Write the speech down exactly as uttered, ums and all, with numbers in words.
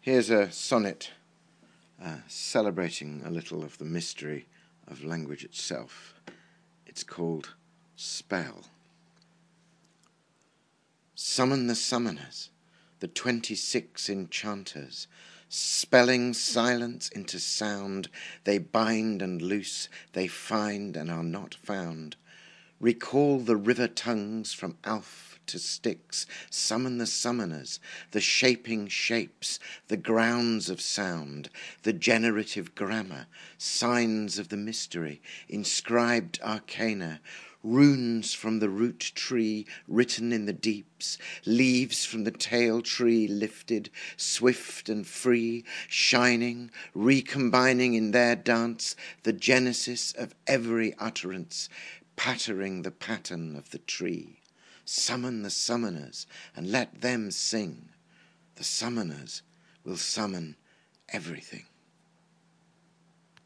Here's a sonnet uh, celebrating a little of the mystery of language itself. It's called Spell. Summon the summoners, the twenty-six enchanters, spelling silence into sound. They bind and loose, they find and are not found. Recall the river tongues from Alph to Styx. Summon the summoners, the shaping shapes, the grounds of sound, the generative grammar, signs of the mystery, inscribed arcana, runes from the root tree written in the deeps, leaves from the tail tree lifted, swift and free, shining, recombining in their dance the genesis of every utterance, pattering the pattern of the tree. Summon the summoners and let them sing. The summoners will summon everything.